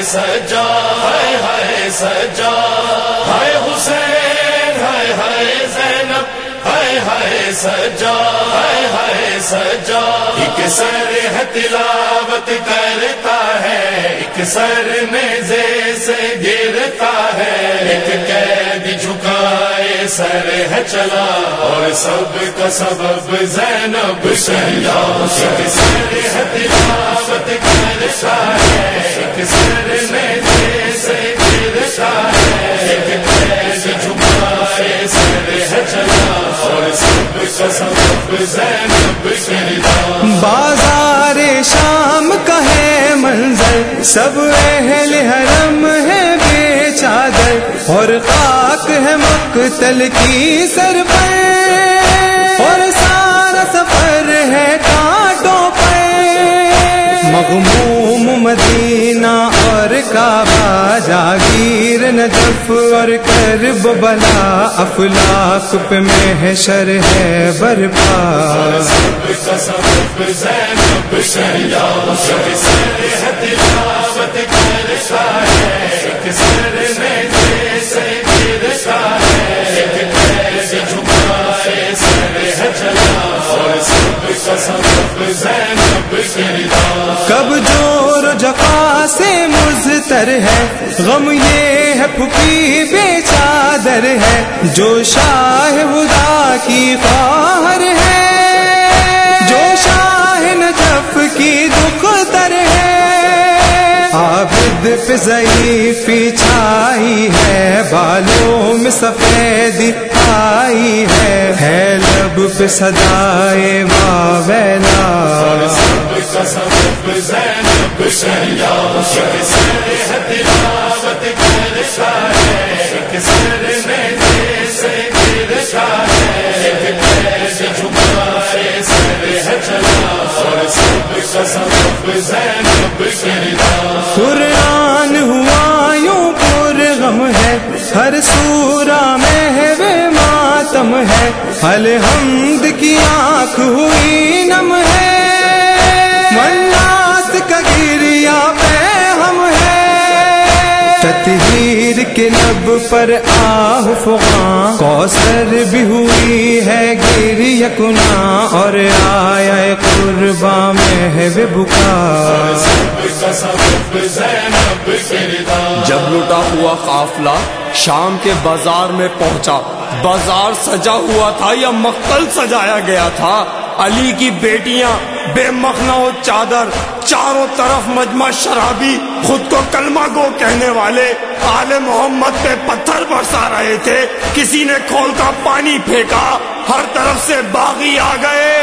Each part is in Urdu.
سجا ہائے ہائے سجا ہائے حسین ہائے ہائے زینب ہائے ہائے سجا ہائے ہائے سجا ایک سر ہے تلاوت کرتا ہے ایک سر نیزے سے گرتا ہے ایک قید جھکائے سر ہے چلا اور سب کا سبب زینب شہلا ایک سر ہے تلاوت کرتا ہے ایک سر نیزے سے گرتا ہے ایک قید جھکائے سر ہے چلا اور سب کا سبب زینب شہلا بازار شام کا ہے منظر سب اہل حرم ہے بے چادر اور خاک ہے مقتل کی سر پر اور سارا سفر ہے کانٹوں پر مغموم مدینہ اور کعبہ جاگیر نجف اور کرب بلا افلاک پہ محشر ہے برپا سب کا سبب زینب شہلا ایک سر ہے تلاوت کرتا ہے ایک سر نیزے سے گرتا ہے ایک قید جھکائے سر ہے چلا اور سب کا سبب زینب شہلا کب جور جفا سے مضطر ہے غم یہ ہے پھوپھی بے چادر ہے جو شاہ خدا کی خواہر ہے جو شاہ نجف کی دختر ہے عابد پہ ضعیفی چھائی ہے بالوں میں سفیدی آئی ہے لب پہ صدائے واویلا سب کا سبب زینب شہلا ایک سر ہے تلاوت کرتا ہے ایک سر نیزے سے گرتا ہے ایک قید جھکائے سر ہے چلا اور سب کا سبب زینب شہلا قرآن ہوا یوں پر غم ہے ہر سورہ میں ہے ماتم ہے الحمد کی آنکھ ہوئی نم ہے منات کا گریا پہ ہم ہے تطہیر کے لب پر آہ فغاں کوثر بھی ہوئی ہے گریہ کنا اور آیا قرباں میں ہے بکا سب کا سبب زینب شہلا جب لٹا ہوا قافلہ شام کے بازار میں پہنچا بازار سجا ہوا تھا یا مقتل سجایا گیا تھا علی کی بیٹیاں بے مخنہ و چادر چاروں طرف مجمع شرابی خود کو کلمہ گو کہنے والے آل محمد پہ پتھر برسا رہے تھے کسی نے کھول کا پانی پھینکا ہر طرف سے باغی آ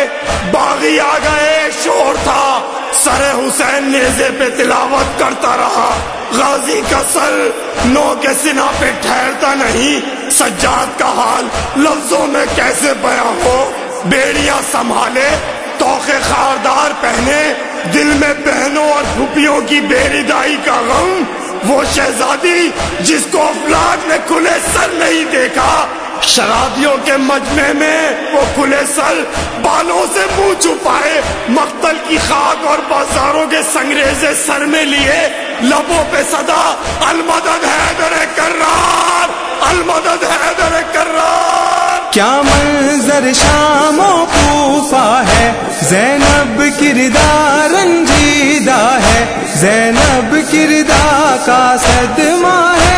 گئے شور تھا سر حسین نیزے پہ تلاوت کرتا رہا غازی کا سر نو کے سنا پہ ٹھہرتا نہیں سجاد کا حال لفظوں میں کیسے بیاں ہو بیڑیاں سنبھالے توخے خاردار پہنے دل میں بہنوں اور پھوپھیوں کی بے ردائی کا غم وہ شہزادی جس کو افلاک نے کھلے سر نہیں دیکھا شرابیوں کے مجمع میں وہ کھلے سر بالوں سے منہ چھپائے مقتل کی خاک اور بازاروں کے سنگریزے سر میں لیے لبوں پہ صدا المدد حیدر کرار المدد حیدر کرار کیا منظر شام و کوفہ ہے زینب کردار رنجیدہ ہے زینب کردار کا صدمہ ہے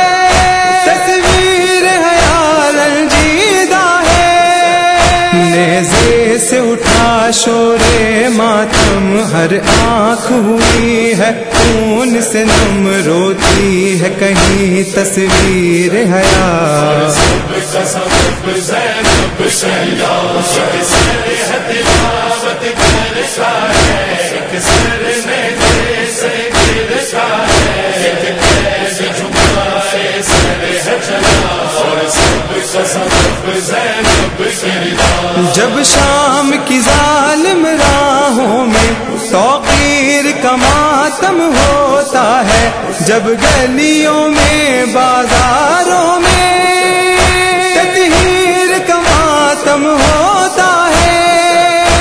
تصویر حیا رنجیدہ ہے نیزے سے اٹھا شور ماتم ہر آنکھ ہوئی ہے خون سے نم روتی ہے کہیں تصویر حیا سب کا سبب زینب شہلا ایک سر ہے تلاوت کرتا ہے ایک سر نیزے سے گرتا ہے ایک قید جھکائے سر ہے چلا اور سب کا سبب زینب شہلا جب شام کی ظالم راہوں میں توقیر کا ماتم ہوتا ہے جب گلیوں میں بازاروں میں تطہیر کا ماتم ہوتا ہے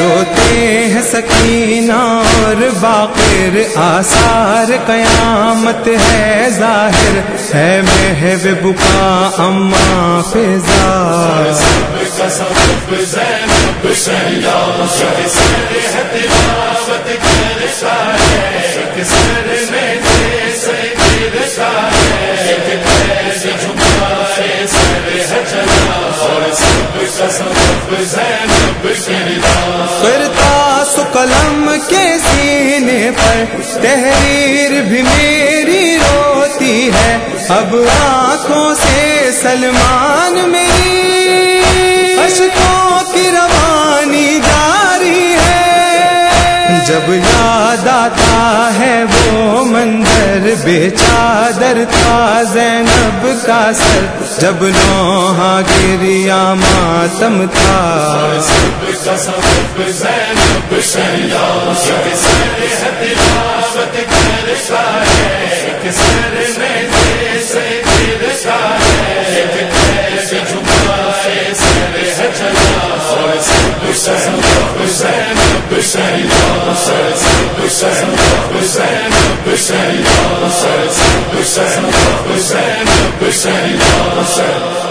روتے ہیں سکینہ اور باقر، آثار قیامت ہے ظاہر، ہے محو بکا اماں فضا۔ سب کا سبب زینب شہلا، شہزاد ہے تلاوت کرتا ہے، ایک سر میں جیسے گرتا ہے، ایک پیر جھکائے سر ہے چلا، اور سب کا سبب زینب شہلا۔ کرتاس قلم کے سینے پر تحریر بھی میری روتی ہے، اب آنکھوں سے سلمان میری اشکوں کی روانی جاری ہے۔ جب یاد آتا ہے وہ منظر، بے چادر تھا زینب کا سر، جب نوحہ گریا ماتم تھا۔ سب کا سبب زینب شہلا، ایک سر ہے تلاوت کرتا ہے، ایک سر میں جیسے گرتا ہے، ایک پیر جھکائے سر ہے چلا، اور سب کا سبب زینب شہلا، سب کا سبب زینب شہلا، سب کا سبب زینب شہلا۔